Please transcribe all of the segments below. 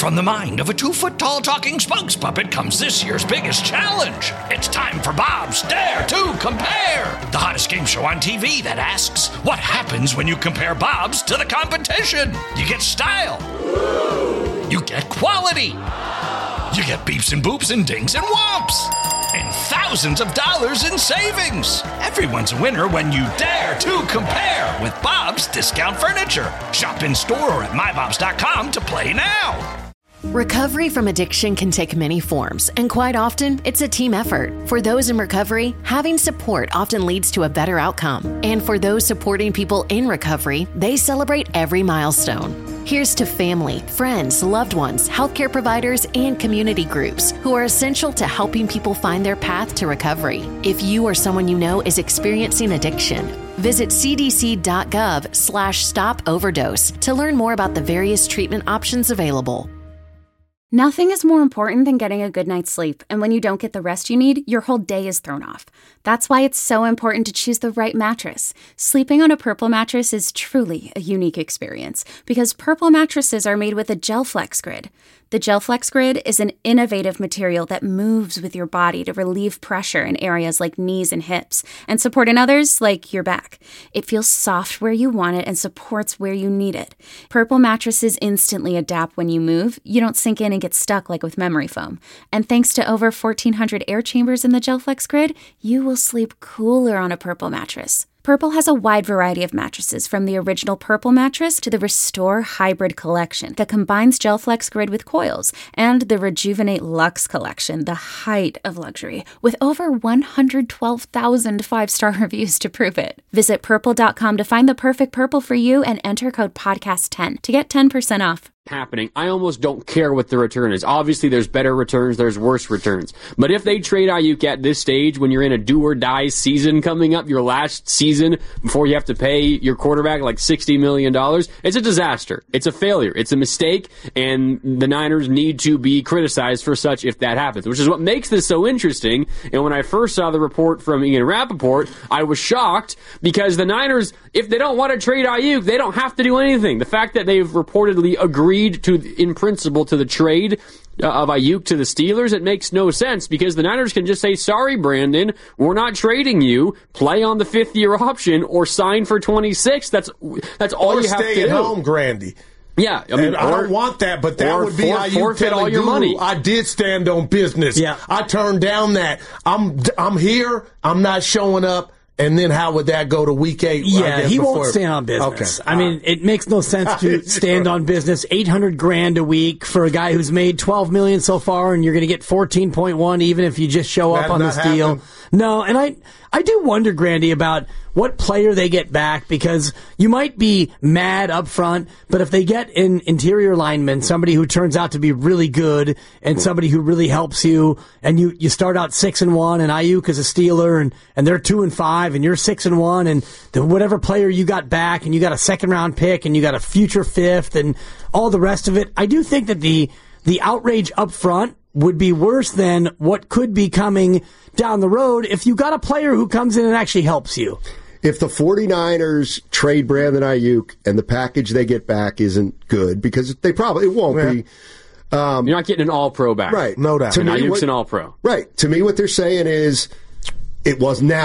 from the mind of a 2-foot-tall talking spokes puppet comes this year's biggest challenge. It's time for Bob's Dare to Compare, the hottest game show on TV that asks, what happens when you compare Bob's to the competition? You get style. You get quality. You get beeps and boops and dings and whomps. And thousands of dollars in savings. Everyone's a winner when you dare to compare with Bob's Discount Furniture. Shop in store or at mybobs.com to play now. Recovery from addiction can take many forms, and quite often, it's a team effort. For those in recovery, having support often leads to a better outcome. And for those supporting people in recovery, they celebrate every milestone. Here's to family, friends, loved ones, healthcare providers, and community groups who are essential to helping people find their path to recovery. If you or someone you know is experiencing addiction, visit cdc.gov/stop overdose to learn more about the various treatment options available. Nothing is more important than getting a good night's sleep, and when you don't get the rest you need, your whole day is thrown off. That's why it's so important to choose the right mattress. Sleeping on a Purple mattress is truly a unique experience because Purple mattresses are made with a GelFlex Grid. The GelFlex Grid is an innovative material that moves with your body to relieve pressure in areas like knees and hips and support in others like your back. It feels soft where you want it and supports where you need it. Purple mattresses instantly adapt when you move. You don't sink in and get stuck like with memory foam. And thanks to over 1,400 air chambers in the GelFlex Grid, you will sleep cooler on a Purple mattress. Purple has a wide variety of mattresses, from the original Purple mattress to the Restore Hybrid collection that combines GelFlex Grid with coils, and the Rejuvenate Luxe collection, the height of luxury, with over 112,000 5-star reviews to prove it. Visit purple.com to find the perfect Purple for you and enter code podcast10 to get 10% off. Happening, I almost don't care what the return is. Obviously, there's better returns, there's worse returns. But if they trade Ayuk at this stage, when you're in a do-or-die season coming up, your last season before you have to pay your quarterback like $60 million, it's a disaster. It's a failure. It's a mistake, and the Niners need to be criticized for such if that happens, which is what makes this so interesting. And when I first saw the report from Ian Rappaport, I was shocked because the Niners, if they don't want to trade Ayuk, they don't have to do anything. The fact that they've reportedly agreed in principle to the trade of Ayuk to the Steelers, it makes no sense because the Niners can just say, sorry, Brandon, we're not trading you. Play on the 5th-year option or sign for 26. That's all you have to do. Or stay at home, Grandy. Yeah, I mean, I don't want that, but that would be Ayuk telling all your money. I did stand on business. Yeah. I turned down that. I'm here. I'm not showing up. And then how would that go to week 8? Yeah, he won't stand on business. Okay. I mean, it makes no sense to stand on business. $800,000 a week for a guy who's made $12 million so far, and you're going to get 14.1 even if you just show up on this deal. No, and I do wonder, Grandy, about what player they get back, because you might be mad up front, but if they get an interior lineman, somebody who turns out to be really good and somebody who really helps you, and you start out 6-1 and Ayuk is a Steeler and they're 2-5 and you're 6-1, and whatever player you got back, and you got a 2nd-round pick and you got a future 5th and all the rest of it, I do think that the outrage up front would be worse than what could be coming down the road if you got a player who comes in and actually helps you. If the 49ers trade Brandon Ayuk and the package they get back isn't good, because it won't be. You're not getting an all-pro back. Right. No doubt. Ayuk's an all-pro. Right. To me, what they're saying is it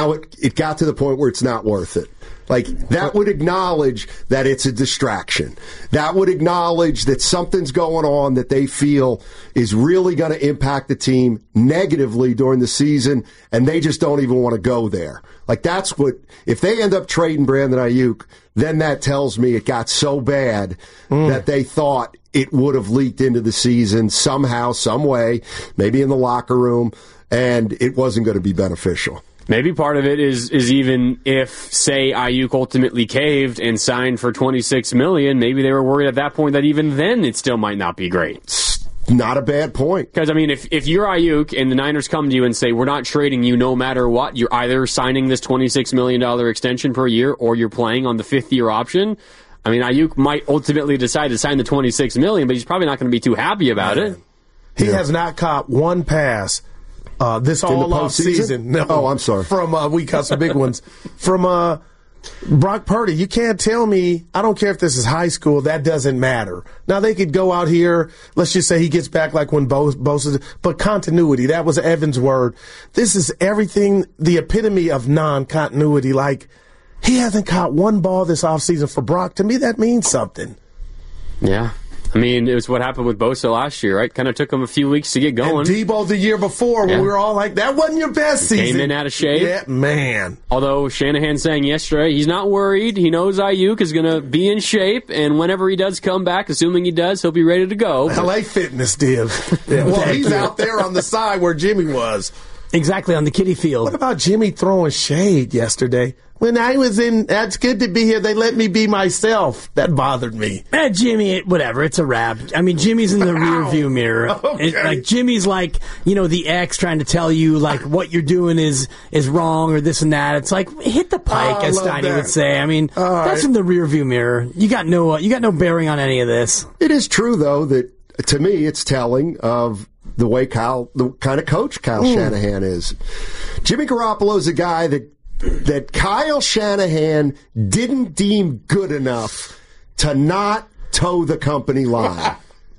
got to the point where it's not worth it. Like, that would acknowledge that it's a distraction. That would acknowledge that something's going on that they feel is really going to impact the team negatively during the season, and they just don't even want to go there. Like, that's what, if they end up trading Brandon Ayuk, then that tells me it got so bad that they thought it would have leaked into the season somehow, some way, maybe in the locker room, and it wasn't going to be beneficial. Maybe part of it is even if, say, Ayuk ultimately caved and signed for $26 million, maybe they were worried at that point that even then it still might not be great. It's not a bad point. Because, I mean, if you're Ayuk and the Niners come to you and say, we're not trading you no matter what, you're either signing this $26 million extension per year or you're playing on the 5th-year option. I mean, Ayuk might ultimately decide to sign the $26 million, but he's probably not going to be too happy about it. He has not caught one pass this all off season. No, I'm sorry. From we got some big ones from Brock Purdy, you can't tell me, I don't care if this is high school, that doesn't matter. Now, they could go out here, let's just say he gets back like when Bosa, but continuity, that was Evan's word. This is everything, the epitome of non-continuity. Like, he hasn't caught one ball this offseason for Brock. To me, that means something. Yeah. I mean, it was what happened with Bosa last year, right? Kind of took him a few weeks to get going. And Debo the year before, when we were all like, that wasn't your best season. Came in out of shape. Yeah, man. Although Shanahan saying yesterday, he's not worried. He knows Ayuk is going to be in shape, and whenever he does come back, assuming he does, he'll be ready to go. LA Fitness div. Yeah, well, he's out there on the side where Jimmy was. Exactly, on the kiddie field. What about Jimmy throwing shade yesterday? When I was in, that's good to be here. They let me be myself. That bothered me. Jimmy, whatever. It's a wrap. I mean, Jimmy's in the rear view mirror. Okay. Jimmy's like, the ex trying to tell you like what you're doing is wrong or this and that. It's like hit the pike, as Steiny would say. I mean, that's in the rear view mirror. You got no bearing on any of this. It is true though that to me it's telling of the way the kind of coach Kyle Shanahan is. Jimmy Garoppolo's a guy that Kyle Shanahan didn't deem good enough to not toe the company line.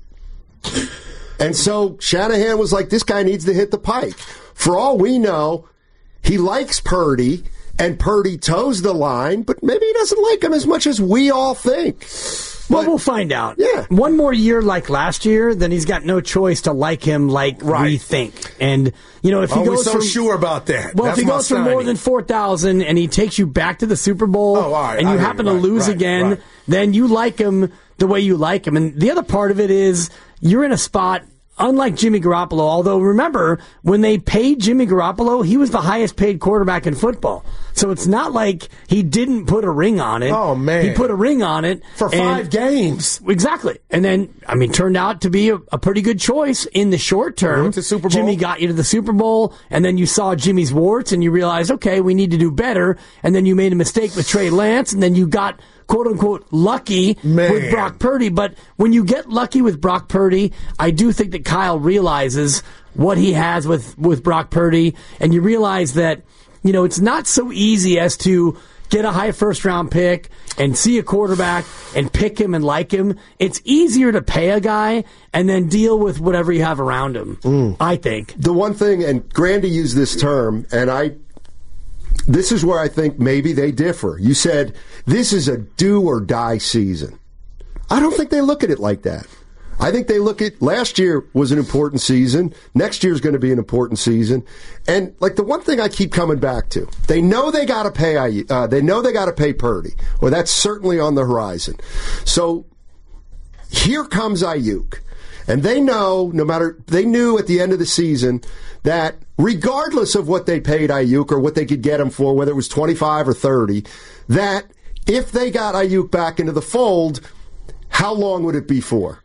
And so Shanahan was like, this guy needs to hit the pike. For all we know, he likes Purdy, and Purdy toes the line, but maybe he doesn't like him as much as we all think. Well, we'll find out. Yeah. One more year like last year, then he's got no choice to like him like we think. And, if he goes so sure about that. Well, if he goes for more than 4,000 and he takes you back to the Super Bowl and you happen to lose again, then you like him the way you like him. And the other part of it is you're in a spot, unlike Jimmy Garoppolo, although remember, when they paid Jimmy Garoppolo, he was the highest paid quarterback in football. So it's not like he didn't put a ring on it. Oh, man. He put a ring on it. For 5 games. Exactly. And then, turned out to be a pretty good choice in the short term. Went to Super Bowl. Jimmy got you to the Super Bowl, and then you saw Jimmy's warts, and you realized, okay, we need to do better. And then you made a mistake with Trey Lance, and then you got quote-unquote lucky with Brock Purdy. But when you get lucky with Brock Purdy, I do think that Kyle realizes what he has with Brock Purdy, and you realize that, it's not so easy as to get a high first-round pick and see a quarterback and pick him and like him. It's easier to pay a guy and then deal with whatever you have around him, I think. The one thing, and Grandy used this term, and this is where I think maybe they differ. You said, this is a do-or-die season. I don't think they look at it like that. I think they look at last year was an important season. Next year is going to be an important season. And like the one thing I keep coming back to, they know they got to pay pay Purdy, or that's certainly on the horizon. So here comes Ayuk. And they know, they knew at the end of the season that regardless of what they paid Ayuk or what they could get him for, whether it was 25 or 30, that if they got Ayuk back into the fold, how long would it be for?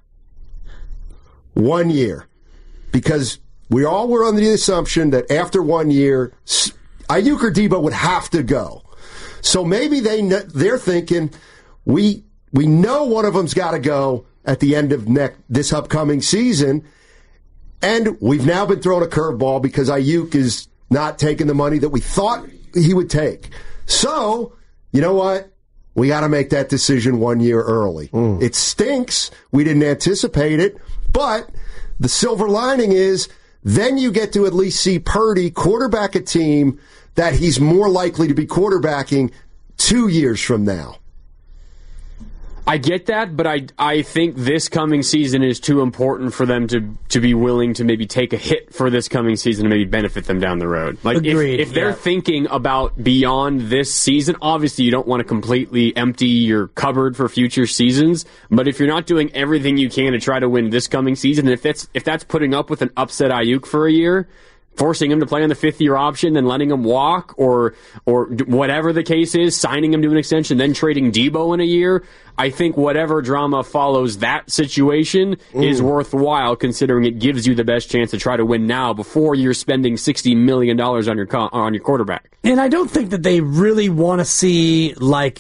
1 year. Because we all were under the assumption that after 1 year, Ayuk or Debo would have to go. So maybe they're thinking, we know one of them's got to go at the end of this upcoming season, and we've now been thrown a curveball because Ayuk is not taking the money that we thought he would take. So, you know what? We got to make that decision 1 year early. It stinks. We didn't anticipate it. But the silver lining is then you get to at least see Purdy quarterback a team that he's more likely to be quarterbacking 2 years from now. I get that, but I think this coming season is too important for them to be willing to maybe take a hit for this coming season and maybe benefit them down the road. Like if they're thinking about beyond this season, obviously you don't want to completely empty your cupboard for future seasons, but if you're not doing everything you can to try to win this coming season, if that's putting up with an upset Ayuk for a year, forcing him to play on the 5th-year option, then letting him walk, or whatever the case is, signing him to an extension, then trading Debo in a year, I think whatever drama follows that situation is worthwhile, considering it gives you the best chance to try to win now before you're spending $60 million on your quarterback. And I don't think that they really want to see, like,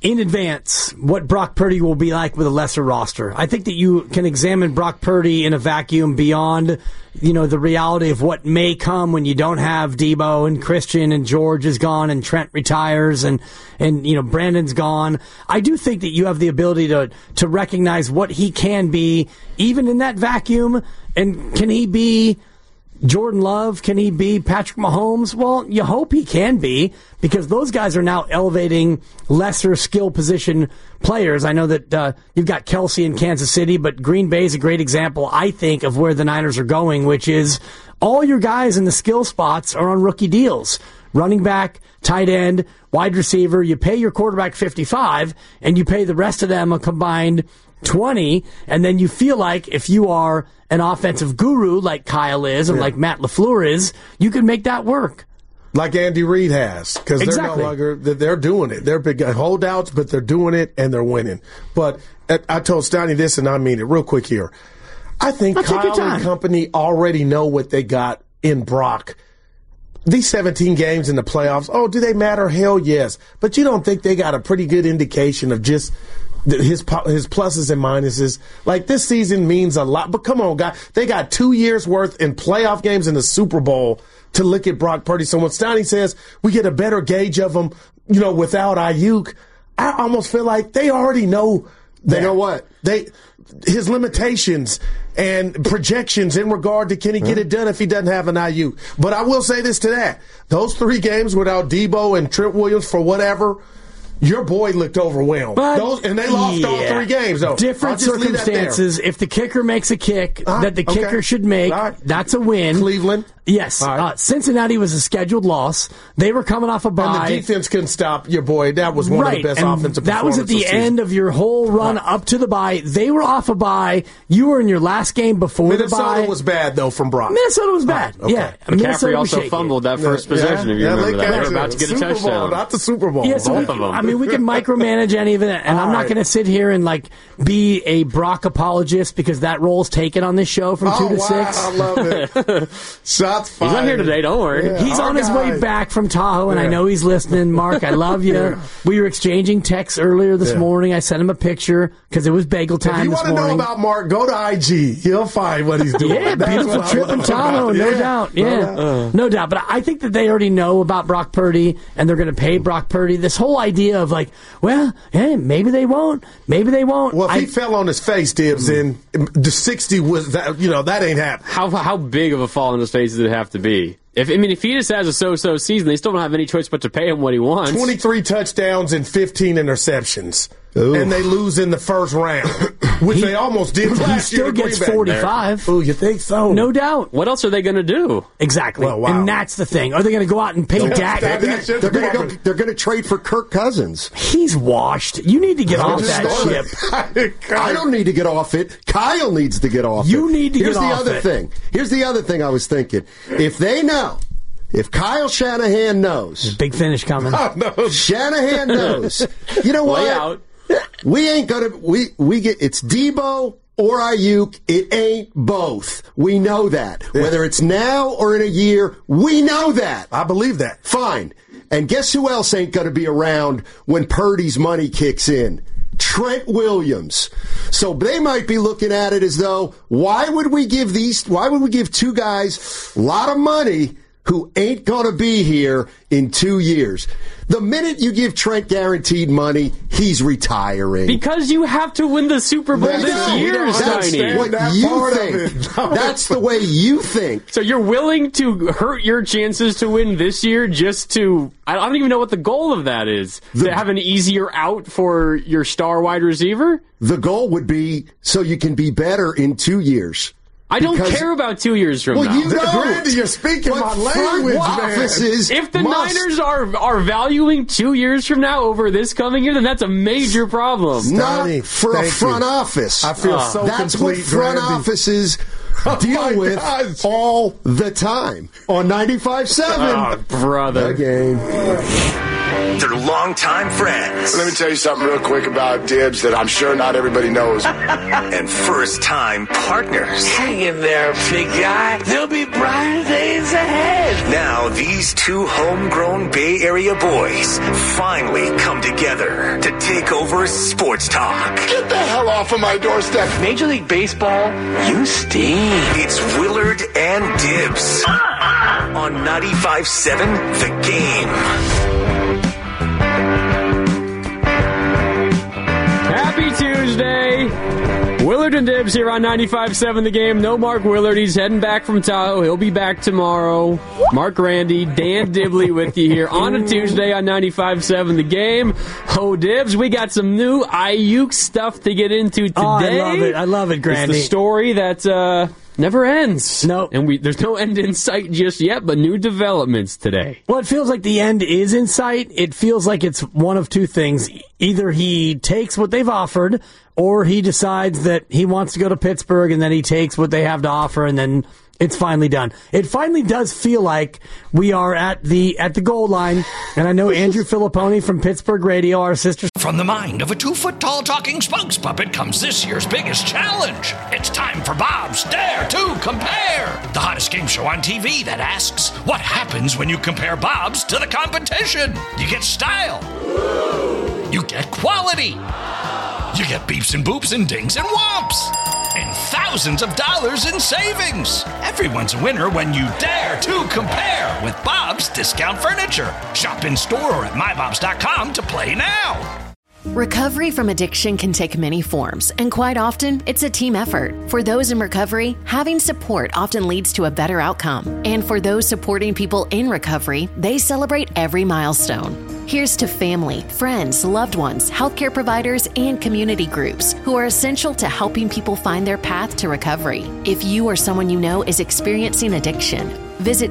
in advance what Brock Purdy will be like with a lesser roster. I think that you can examine Brock Purdy in a vacuum beyond, the reality of what may come when you don't have Debo and Christian and George is gone and Trent retires and Brandon's gone. I do think that you have the ability to recognize what he can be even in that vacuum. And can he be Jordan Love? Can he be Patrick Mahomes? Well, you hope he can be, because those guys are now elevating lesser skill position players. I know that you've got Kelsey in Kansas City, but Green Bay is a great example, I think, of where the Niners are going, which is all your guys in the skill spots are on rookie deals. Running back, tight end, wide receiver. You pay your quarterback $55, and you pay the rest of them a combined $20, and then you feel like if you are an offensive guru like Kyle is and like Matt LaFleur is, you can make that work. Like Andy Reid has, because they're no longer, they're doing it. They're big holdouts, but they're doing it and they're winning. But I told Stoney this, and I mean it real quick here. I think Kyle and company already know what they got in Brock. These 17 games in the playoffs, do they matter? Hell yes. But you don't think they got a pretty good indication of just his pluses and minuses? Like, this season means a lot. But come on, guys. They got 2 years worth in playoff games in the Super Bowl to look at Brock Purdy. So when Stoney says we get a better gauge of him, without Ayuk, I almost feel like they already know that. They know what? His limitations and projections in regard to can he get it done if he doesn't have an Ayuk. But I will say this to that. Those 3 games without Debo and Trent Williams for whatever, your boy looked overwhelmed. And they lost all 3 games, though. Different circumstances. If the kicker makes a kick that the kicker should make, that's a win. Cleveland. Yes. Cincinnati was a scheduled loss. They were coming off a bye. And the defense couldn't stop your boy. That was one of the best offensive performances. That was at the end of your whole run up to the bye. They were off a bye. You were in your last game before the bye. Minnesota was bad, though, from Brock. Minnesota was bad. Okay. Yeah. McCaffrey also fumbled that first possession, if you remember that. They were about to get a touchdown. Not the Super Bowl. Yeah, so both of them. I mean, we can micromanage any of it, and I'm not going to sit here and be a Brock apologist, because that role's taken on this show from 2 to 6. I love it. Shots fired. He's not here today. Don't worry. Yeah, he's on his way back from Tahoe, and I know he's listening. Mark, I love you. Yeah. We were exchanging texts earlier this morning. I sent him a picture because it was bagel time this morning. If you want to know about Mark, go to IG. He'll find what he's doing. Yeah, beautiful trip in Tahoe, no doubt. Yeah, no doubt. But I think that they already know about Brock Purdy, and they're going to pay Brock Purdy. This whole idea of maybe they won't. Maybe they won't. Well, if he fell on his face, Dibs, then the 60 was that. That ain't happening. How big of a fall on his face does it have to be? If he just has a so-so season, they still don't have any choice but to pay him what he wants. 23 touchdowns and 15 interceptions. Ooh. And they lose in the first round, which they almost did last year. He still gets 45. Oh, you think so? No doubt. What else are they going to do? Exactly. Well, wow. And that's the thing. Are they going to go out and pay Dak? They're going to trade for Kirk Cousins. He's washed. You need to get off that ship. I don't need to get off it. Kyle needs to get off it. You need to get off it. Here's the other thing I was thinking. If they know, if Kyle Shanahan knows. Big finish coming. Shanahan knows. You know what? Lay out. We ain't gonna. We get. It's Debo or Ayuk. It ain't both. We know that. Yeah. Whether it's now or in a year, we know that. I believe that. Fine. And guess who else ain't gonna be around when Purdy's money kicks in? Trent Williams. So they might be looking at it as though, why would we give 2 guys a lot of money who ain't going to be here in 2 years? The minute you give Trent guaranteed money, he's retiring. Because you have to win the Super Bowl this year, Steiny. What you think. That's the way you think. So you're willing to hurt your chances to win this year just to... I don't even know what the goal of that is. To have an easier out for your star wide receiver? The goal would be so you can be better in 2 years. I don't care about 2 years from now. You don't. Randy, you're speaking my language, man. If the Niners are valuing 2 years from now over this coming year, then that's a major problem. Not for a front office. I feel so That's complete, what front offices deal with all the time on 95.7. Oh, brother. The game. They're longtime friends. Let me tell you something real quick about Dibs that I'm sure not everybody knows. And first-time partners. Hang in there, big guy. There'll be brighter days ahead. Now, these two homegrown Bay Area boys finally come together to take over sports talk. Get the hell off of my doorstep. Major League Baseball, you stink. It's Willard and Dibs on 95.7 The Game. Happy Tuesday. Willard and Dibs here on 95.7 The Game. No Mark Willard. He's heading back from Tahoe. He'll be back tomorrow. Mark Randy, Dan Dibley with you here on a Tuesday on 95.7 The Game. Ho, Dibs, we got some new Ayuk stuff to get into today. Oh, I love it. I love it, Grandy. It's the story that never ends. No. And there's no end in sight just yet, but new developments today. Well, it feels like the end is in sight. It feels like it's one of two things. Either he takes what they've offered, or he decides that he wants to go to Pittsburgh, and then he takes what they have to offer, and then it's finally done. It finally does feel like we are at the goal line, and I know Andrew Filipponi from Pittsburgh Radio, our sister. From the mind of a 2-foot-tall talking spokes puppet comes this year's biggest challenge. It's time for Bob's Dare to Compare, the hottest game show on TV that asks, what happens when you compare Bob's to the competition? You get style. You get quality. You get beeps and boops and dings and whomps. And thousands of dollars in savings. Everyone's a winner when you dare to compare with Bob's Discount Furniture. Shop in store or at mybobs.com to play now. Recovery from addiction can take many forms, and quite often, it's a team effort. For those in recovery, having support often leads to a better outcome. And for those supporting people in recovery, they celebrate every milestone. Here's to family, friends, loved ones, healthcare providers, and community groups who are essential to helping people find their path to recovery. If you or someone you know is experiencing addiction, visit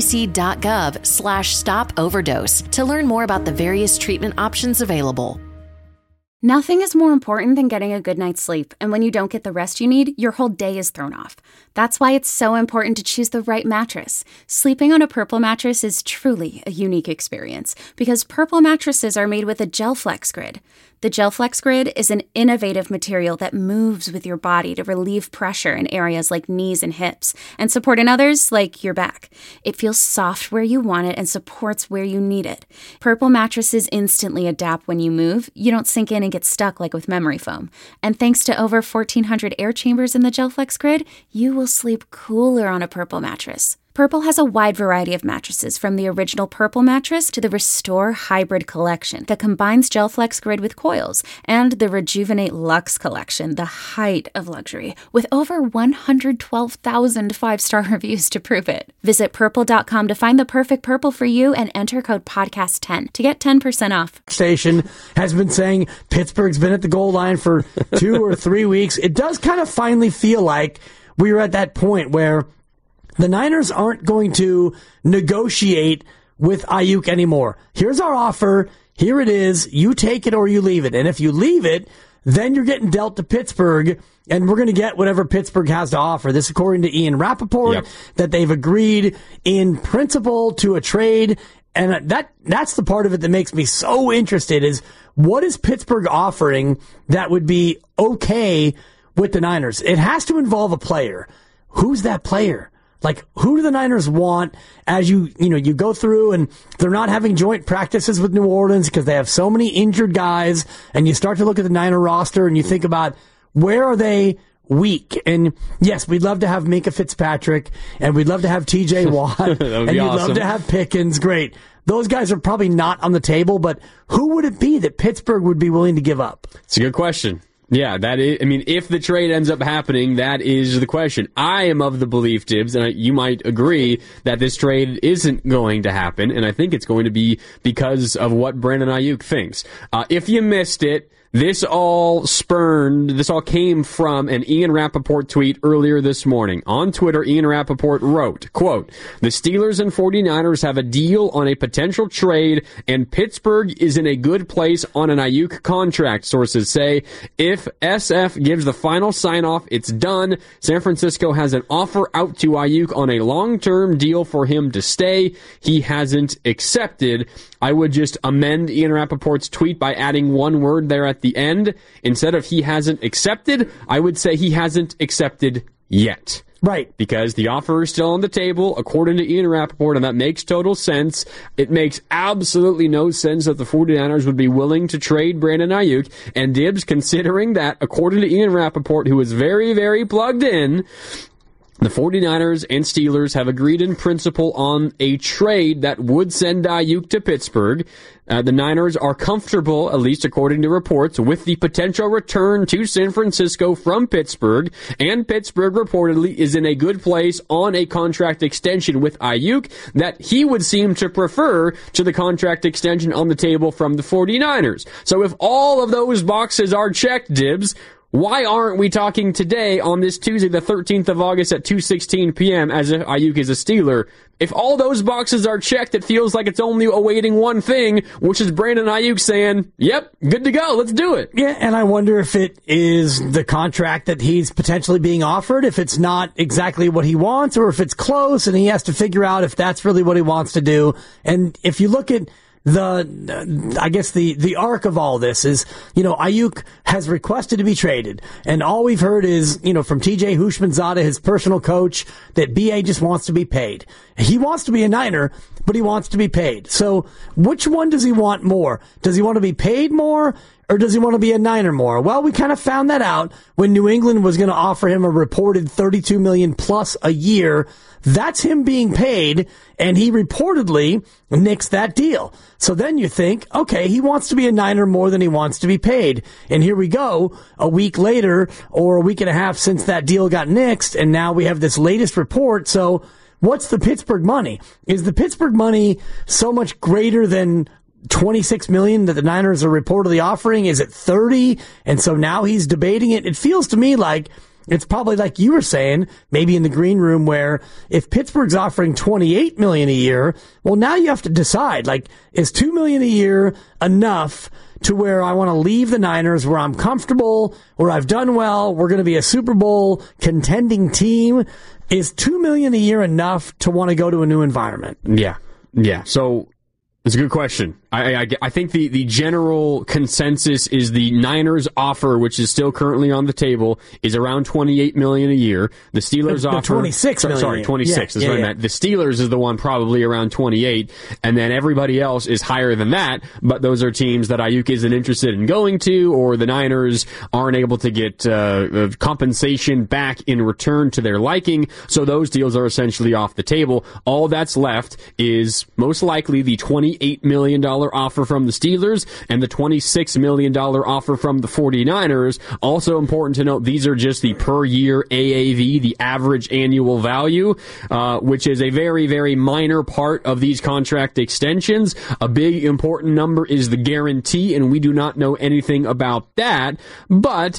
cdc.gov/stop-overdose to learn more about the various treatment options available. Nothing is more important than getting a good night's sleep, and when you don't get the rest you need, your whole day is thrown off. That's why it's so important to choose the right mattress. Sleeping on a Purple mattress is truly a unique experience, because Purple mattresses are made with a GelFlex Grid. The GelFlex Grid is an innovative material that moves with your body to relieve pressure in areas like knees and hips, and support in others like your back. It feels soft where you want it and supports where you need it. Purple mattresses instantly adapt when you move. You don't sink in and get stuck like with memory foam. And thanks to over 1,400 air chambers in the GelFlex Grid, you will sleep cooler on a Purple mattress. Purple has a wide variety of mattresses, from the original Purple mattress to the Restore Hybrid collection that combines GelFlex Grid with coils, and the Rejuvenate Luxe collection, the height of luxury, with over 112,000 five-star reviews to prove it. Visit Purple.com to find the perfect Purple for you and enter code podcast10 to get 10% off. Station has been saying Pittsburgh's been at the goal line for 2 or 3 weeks. It does kind of finally feel like we were at that point where the Niners aren't going to negotiate with Ayuk anymore. Here's our offer. Here it is. You take it or you leave it. And if you leave it, then you're getting dealt to Pittsburgh, and we're going to get whatever Pittsburgh has to offer. This, according to Ian Rappaport, that they've agreed in principle to a trade. And that's the part of it that makes me so interested, is what is Pittsburgh offering that would be okay with the Niners? It has to involve a player. Who's that player? Like, who do the Niners want as you go through and they're not having joint practices with New Orleans because they have so many injured guys, and you start to look at the Niner roster and you think about where are they weak? And yes, we'd love to have Minkah Fitzpatrick, and we'd love to have TJ Watt, and you'd awesome. love to have Pickens. Great. Those guys are probably not on the table, but who would it be that Pittsburgh would be willing to give up? It's a good question. Yeah, that is. I mean, if the trade ends up happening, that is the question. I am of the belief, Dibs, and you might agree, that this trade isn't going to happen, and I think it's going to be because of what Brandon Ayuk thinks. If you missed it, This all came from an Ian Rappaport tweet earlier this morning. On Twitter, Ian Rappaport wrote, quote, "The Steelers and 49ers have a deal on a potential trade, and Pittsburgh is in a good place on an Ayuk contract, sources say. If SF gives the final sign-off, it's done. San Francisco has an offer out to Ayuk on a long-term deal for him to stay. He hasn't accepted." I would just amend Ian Rappaport's tweet by adding one word there at the end. Instead of "he hasn't accepted," I would say "he hasn't accepted yet." Right. Because the offer is still on the table, according to Ian Rappaport, and that makes total sense. It makes absolutely no sense that the 49ers would be willing to trade Brandon Ayuk. And Dibs, considering that, according to Ian Rappaport, who is very, very plugged in, the 49ers and Steelers have agreed in principle on a trade that would send Ayuk to Pittsburgh. The Niners are comfortable, at least according to reports, with the potential return to San Francisco from Pittsburgh, and Pittsburgh reportedly is in a good place on a contract extension with Ayuk that he would seem to prefer to the contract extension on the table from the 49ers. So if all of those boxes are checked, Dibs, why aren't we talking today on this Tuesday, the 13th of August at 2:16 p.m. as if Ayuk is a Steeler? If all those boxes are checked, it feels like it's only awaiting one thing, which is Brandon Ayuk saying, yep, good to go, let's do it. Yeah, and I wonder if it is the contract that he's potentially being offered, if it's not exactly what he wants, or if it's close and he has to figure out if that's really what he wants to do. And if you look at the arc of all this is, Ayuk has requested to be traded. And all we've heard is, from TJ Houshmandzadeh, his personal coach, that BA just wants to be paid. He wants to be a Niner, but he wants to be paid. So which one does he want more? Does he want to be paid more? Or does he want to be a Niner more? Well, we kind of found that out when New England was going to offer him a reported $32 million plus a year. That's him being paid, and he reportedly nixed that deal. So then you think, okay, he wants to be a Niner more than he wants to be paid. And here we go, a week later, or a week and a half since that deal got nixed, and now we have this latest report. So what's the Pittsburgh money? Is the Pittsburgh money so much greater than $26 million that the Niners are reportedly offering? Is it 30? And so now he's debating it. It feels to me like it's probably like you were saying, maybe in the green room, where if Pittsburgh's offering $28 million a year, well, now you have to decide, like, is $2 million a year enough to where I want to leave the Niners, where I'm comfortable, where I've done well, we're going to be a Super Bowl contending team? Is $2 million a year enough to want to go to a new environment? Yeah. So it's a good question. I think the general consensus is the Niners offer, which is still currently on the table, is around $28 million a year. The Steelers offer $26 million. Sorry, 26 is what I meant. The Steelers is the one probably around 28, and then everybody else is higher than that. But those are teams that Ayuk isn't interested in going to, or the Niners aren't able to get compensation back in return to their liking. So those deals are essentially off the table. All that's left is most likely the $28 million offer from the Steelers and the $26 million offer from the 49ers. Also important to note, these are just the per year AAV, the average annual value, which is a very, very minor part of these contract extensions. A big important number is the guarantee, and we do not know anything about that. But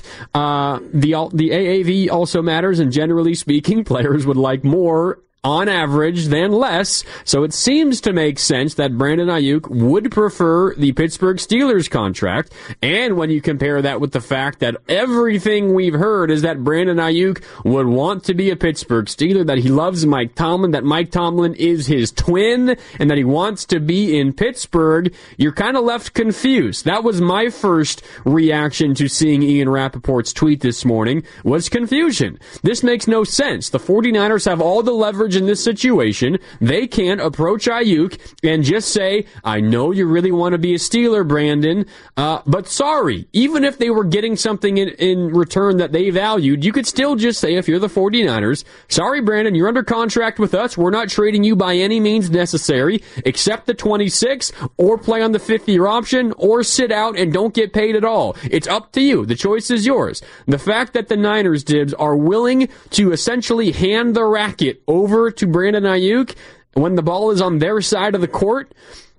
the AAV also matters, and generally speaking, players would like more on average than less, so it seems to make sense that Brandon Ayuk would prefer the Pittsburgh Steelers contract. And when you compare that with the fact that everything we've heard is that Brandon Ayuk would want to be a Pittsburgh Steeler, that he loves Mike Tomlin, that Mike Tomlin is his twin, and that he wants to be in Pittsburgh, you're kind of left confused. That was my first reaction to seeing Ian Rappaport's tweet this morning, was confusion. This makes no sense. The 49ers have all the leverage in this situation. They can approach Ayuk and just say, I know you really want to be a Steeler, Brandon, but sorry, even if they were getting something in return that they valued, you could still just say, if you're the 49ers, sorry, Brandon, you're under contract with us. We're not trading you by any means necessary. Accept the 26 or play on the 5th-year option or sit out and don't get paid at all. It's up to you. The choice is yours. The fact that the Niners, Dibs, are willing to essentially hand the racket over to Brandon Ayuk when the ball is on their side of the court,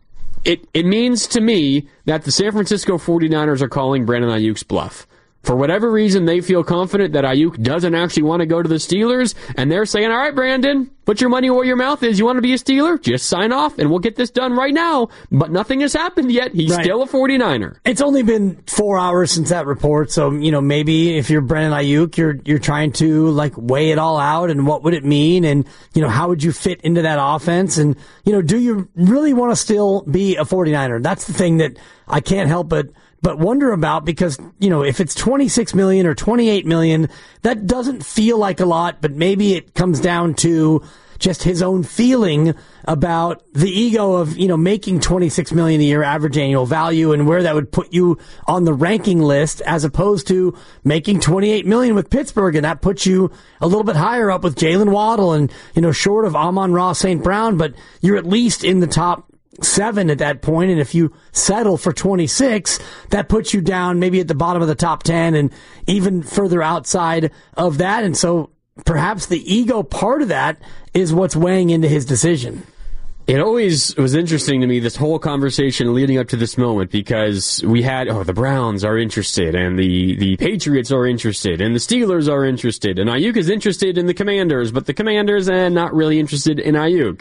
it means to me that the San Francisco 49ers are calling Brandon Ayuk's bluff. For whatever reason, they feel confident that Ayuk doesn't actually want to go to the Steelers, and they're saying, all right, Brandon, put your money where your mouth is. You want to be a Steeler? Just sign off, and we'll get this done right now. But nothing has happened yet. He's still a 49er. It's only been 4 hours since that report, so, maybe if you're Brandon Ayuk, you're trying to, weigh it all out, and what would it mean, and, how would you fit into that offense, and, do you really want to still be a 49er? That's the thing that I can't help but wonder about, because, if it's $26 million or $28 million, that doesn't feel like a lot, but maybe it comes down to just his own feeling about the ego of, making $26 million a year average annual value and where that would put you on the ranking list, as opposed to making $28 million with Pittsburgh. And that puts you a little bit higher up with Jalen Waddle and, short of Amon-Ra St. Brown, but you're at least in the top 7 at that point, and if you settle for 26, that puts you down maybe at the bottom of the top 10 and even further outside of that. And so perhaps the ego part of that is what's weighing into his decision. It always was interesting to me, this whole conversation leading up to this moment, because we had, the Browns are interested, and the Patriots are interested, and the Steelers are interested, and Ayuk is interested in the Commanders, but the Commanders not really interested in Ayuk.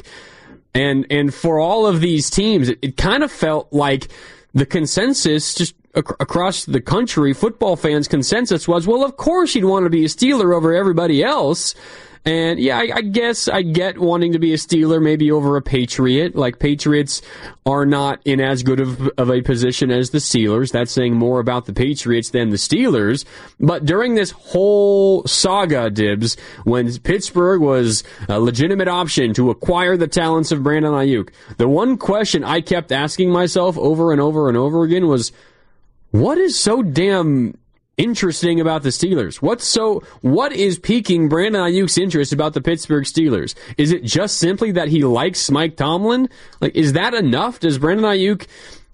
And for all of these teams, it kind of felt like the consensus just across the country, football fans' consensus was, well, of course you'd want to be a Steeler over everybody else. And yeah, I guess I get wanting to be a Steeler maybe over a Patriot. Patriots are not in as good of a position as the Steelers. That's saying more about the Patriots than the Steelers. But during this whole saga, Dibs, when Pittsburgh was a legitimate option to acquire the talents of Brandon Ayuk, the one question I kept asking myself over and over and over again was, what is so damn interesting about the Steelers? What is piquing Brandon Ayuk's interest about the Pittsburgh Steelers? Is it just simply that he likes Mike Tomlin? Is that enough? Does Brandon Ayuk,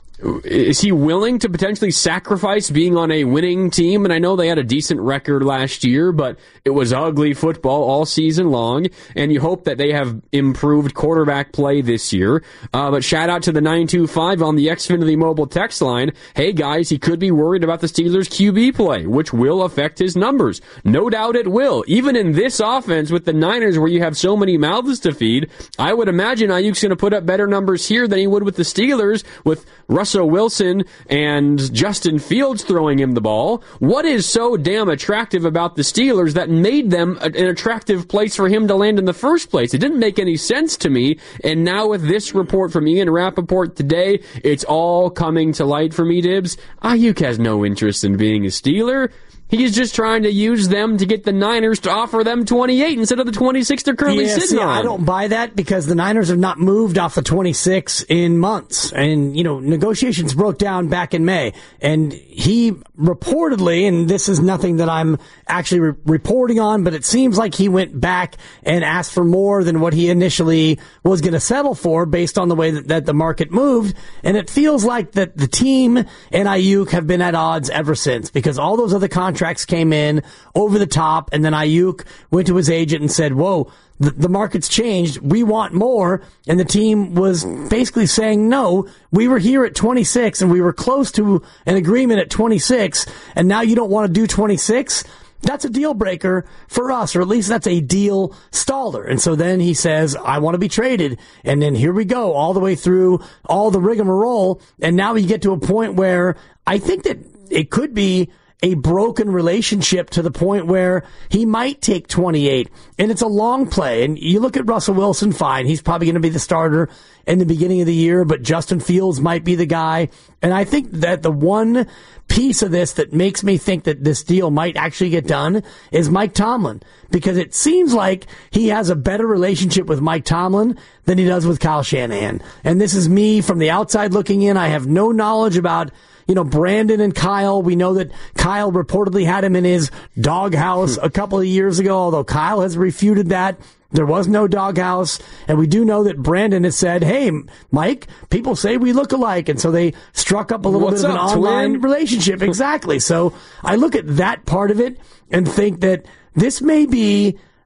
is he willing to potentially sacrifice being on a winning team? And I know they had a decent record last year, but it was ugly football all season long, and you hope that they have improved quarterback play this year. But shout out to the 925 on the Xfinity mobile text line. Hey guys, he could be worried about the Steelers' QB play, which will affect his numbers. No doubt it will. Even in this offense with the Niners, where you have so many mouths to feed, I would imagine Ayuk's going to put up better numbers here than he would with the Steelers, with Russell Wilson and Justin Fields throwing him the ball. What is so damn attractive about the Steelers that made them an attractive place for him to land in the first place? It didn't make any sense to me, and now with this report from Ian Rappaport today, it's all coming to light for me, Dibs. Ayuk has no interest in being a Steeler. He's just trying to use them to get the Niners to offer them 28 instead of the 26 they're currently sitting on. I don't buy that, because the Niners have not moved off the 26 in months. And, negotiations broke down back in May. And he reportedly, and this is nothing that I'm actually reporting on, but it seems like he went back and asked for more than what he initially was going to settle for based on the way that the market moved. And it feels like that the team and Ayuk have been at odds ever since, because all those other contracts came in over the top, and then Ayuk went to his agent and said, whoa, the market's changed, we want more. And the team was basically saying, no, we were here at 26 and we were close to an agreement at 26, and now you don't want to do 26? That's a deal breaker for us, or at least that's a deal staller. And so then he says, I want to be traded. And then here we go, all the way through all the rigmarole. And now we get to a point where I think that it could be a broken relationship to the point where he might take 28. And it's a long play. And you look at Russell Wilson, fine, he's probably going to be the starter in the beginning of the year, but Justin Fields might be the guy. And I think that the one piece of this that makes me think that this deal might actually get done is Mike Tomlin, because it seems like he has a better relationship with Mike Tomlin than he does with Kyle Shanahan. And this is me from the outside looking in. I have no knowledge about Brandon and Kyle. We know that Kyle reportedly had him in his doghouse a couple of years ago, although Kyle has refuted that. There was no doghouse. And we do know that Brandon has said, hey, Mike, people say we look alike. And so they struck up a little bit of an online relationship. Exactly. So I look at that part of it and think that this may be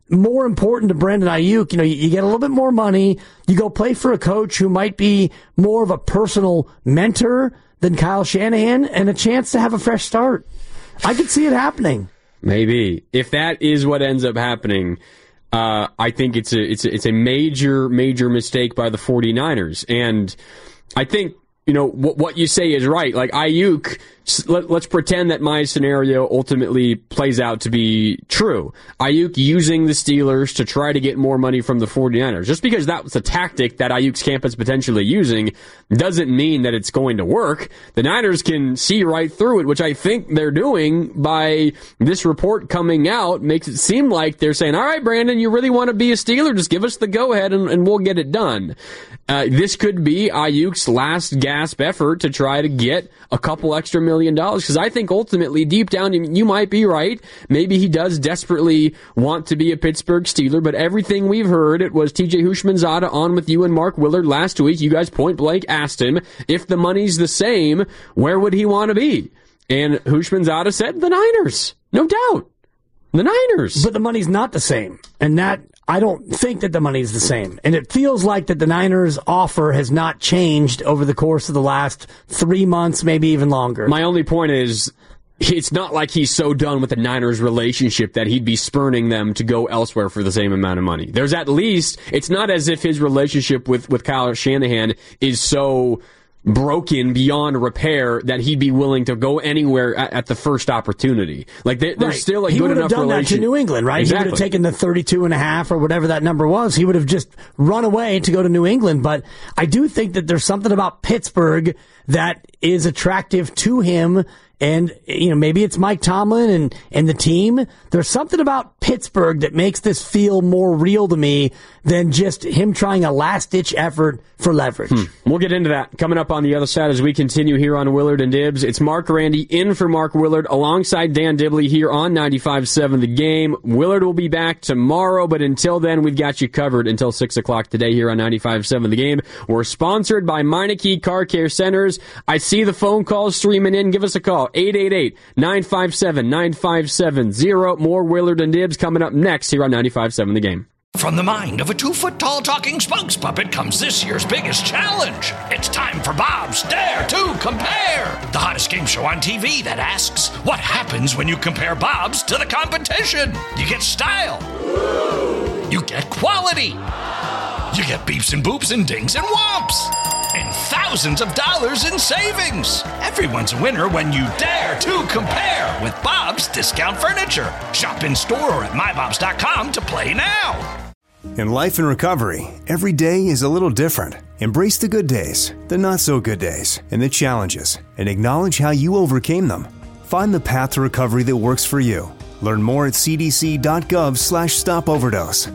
more important to Brandon Ayuk? You get a little bit more money. You go play for a coach who might be more of a personal mentor than Kyle Shanahan, and a chance to have a fresh start. I could see it happening. Maybe. If that is what ends up happening, I think it's a major mistake by the 49ers. And I think, what you say is right. Like Ayuk, let's pretend that my scenario ultimately plays out to be true. Ayuk using the Steelers to try to get more money from the 49ers. Just because that was a tactic that Ayuk's camp is potentially using doesn't mean that it's going to work. The Niners can see right through it, which I think they're doing by this report coming out. Makes it seem like they're saying, all right, Brandon, you really want to be a Steeler? Just give us the go-ahead and we'll get it done. This could be Ayuk's last gasp effort to try to get a couple extra $1 million, because I think ultimately, deep down, you might be right. Maybe he does desperately want to be a Pittsburgh Steeler, but everything we've heard, it was TJ Houshmandzadeh on with you and Mark Willard last week. You guys point blank asked him, if the money's the same, where would he want to be? And Houshmandzadeh said, the Niners. No doubt. The Niners. But the money's not the same. And that, I don't think that the money's the same. And it feels like that the Niners' offer has not changed over the course of the last 3 months, maybe even longer. My only point is, it's not like he's so done with the Niners' relationship that he'd be spurning them to go elsewhere for the same amount of money. There's at least, it's not as if his relationship with Kyle Shanahan is so broken beyond repair that he'd be willing to go anywhere at the first opportunity. Like there's still a good enough relationship. He would have done that to New England, right? Exactly. He would have taken the 32.5 or whatever that number was. He would have just run away to go to New England. But I do think that there's something about Pittsburgh that is attractive to him. And, maybe it's Mike Tomlin and the team. There's something about Pittsburgh that makes this feel more real to me than just him trying a last-ditch effort for leverage. We'll get into that coming up on the other side as we continue here on Willard and Dibs. It's Mark Randy in for Mark Willard alongside Dan Dibley here on 95.7 The Game. Willard will be back tomorrow, but until then, we've got you covered until 6 o'clock today here on 95.7 The Game. We're sponsored by Meineke Car Care Centers. I see the phone calls streaming in. Give us a call. 888-957-9570. More Willard and Dibs coming up next here on 95.7 The Game. From the mind of a 2-foot-tall talking spokes puppet comes this year's biggest challenge. It's time for Bob's Dare to Compare, the hottest game show on TV that asks, what happens when you compare Bob's to the competition? You get style. You get quality. You get beeps and boops and dings and whomps. And thousands of dollars in savings. Everyone's a winner when you dare to compare with Bob's Discount Furniture. Shop in store or at mybobs.com to play now. In life and recovery, every day is a little different. Embrace the good days, the not so good days, and the challenges, and acknowledge how you overcame them. Find the path to recovery that works for you. Learn more at cdc.gov/stopoverdose.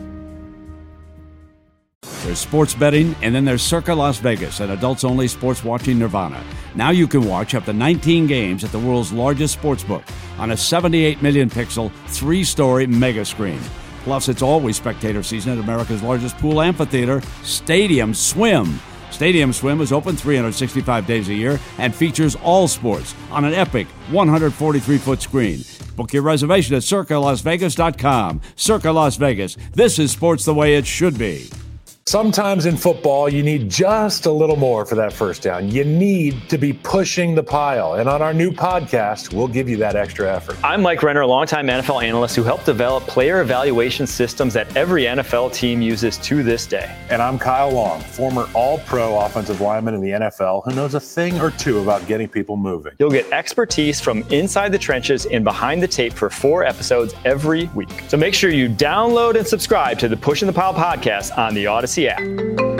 There's sports betting, and then there's Circa Las Vegas, an adults-only sports watching nirvana. Now you can watch up to 19 games at the world's largest sportsbook on a 78 million pixel, 3-story mega screen. Plus, it's always spectator season at America's largest pool amphitheater, Stadium Swim. Stadium Swim is open 365 days a year and features all sports on an epic 143-foot screen. Book your reservation at CircaLasVegas.com. Circa Las Vegas. This is sports the way it should be. Sometimes in football, you need just a little more for that first down. You need to be pushing the pile. And on our new podcast, we'll give you that extra effort. I'm Mike Renner, a longtime NFL analyst who helped develop player evaluation systems that every NFL team uses to this day. And I'm Kyle Long, former all-pro offensive lineman in the NFL who knows a thing or two about getting people moving. You'll get expertise from inside the trenches and behind the tape for 4 episodes every week. So make sure you download and subscribe to the Pushing the Pile podcast on the Odyssey app.